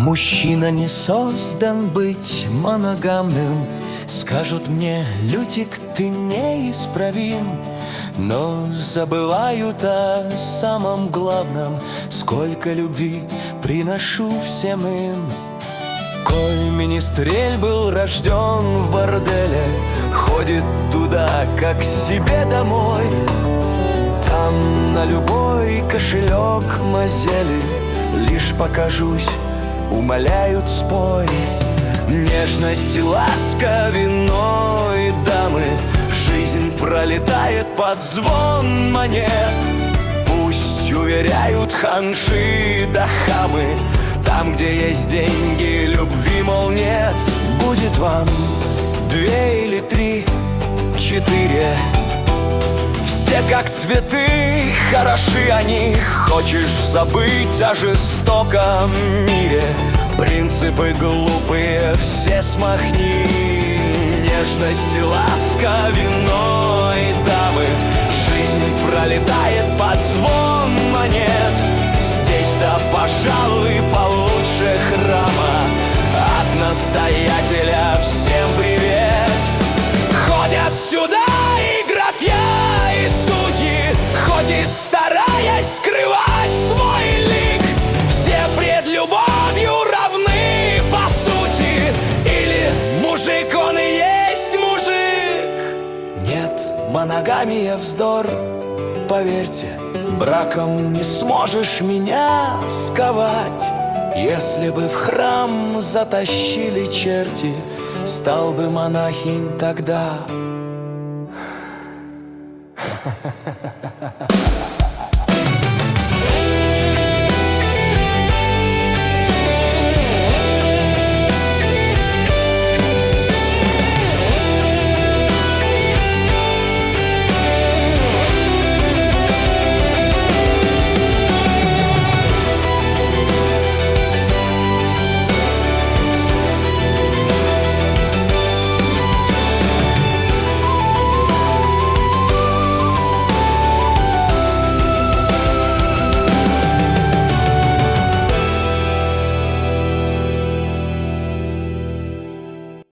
Мужчина не создан быть моногамным. Скажут мне, Лютик, ты неисправим. Но забывают о самом главном: сколько любви приношу всем им. Коль Министрель был рожден в борделе, ходит туда, как себе домой. Там на любой кошелек мазели лишь покажусь, умоляют, спой. Нежность и ласка, вино и дамы, жизнь пролетает под звон монет. Пусть уверяют ханжи да хамы, там, где есть деньги, любви, мол, нет. Будет вам 2 или 3, 4, все как цветы, хороши они. Хочешь забыть о жестоком мире, принципы глупые все смахни. Нежность и ласка, вино и дамы, жизнь пролетает под звон монет. Здесь-то, пожалуй, получше храма. От настоятеля всем привет. Ходят сюда и графья, и судьи, хоть и стараясь скрывать свой лик. Все пред любовью равны по сути, или мужик он и есть мужик. Нет, моногамия вздор, поверьте, браком не сможешь меня сковать. Если бы в храм затащили черти, стал бы монахинь тогда.